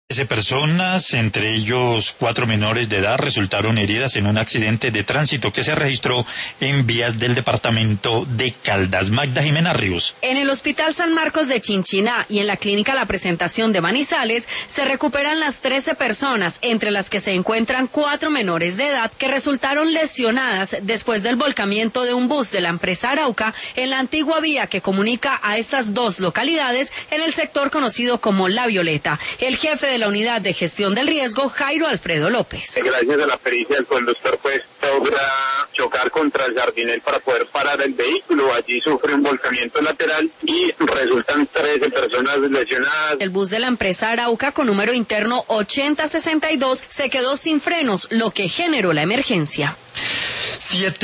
13 personas, entre ellos 4 menores de edad, resultaron heridas en un accidente de tránsito que se registró en vías del departamento de Caldas. Magda Jimena Ríos. En el Hospital San Marcos de Chinchiná y en la Clínica La Presentación de Manizales se recuperan las 13 personas, entre las que se encuentran 4 menores de edad que resultaron lesionadas después del volcamiento de un bus de la empresa Arauca en la antigua vía que comunica a estas dos localidades en el sector conocido como La Violeta. El jefe de la Unidad de Gestión del Riesgo, Jairo Alfredo López. Gracias a la pericia del conductor, logra chocar contra el jardinel para poder parar el vehículo. Allí sufre un volcamiento lateral y resultan 13 personas lesionadas. El bus de la empresa Arauca con número interno 8062 se quedó sin frenos, lo que generó la emergencia.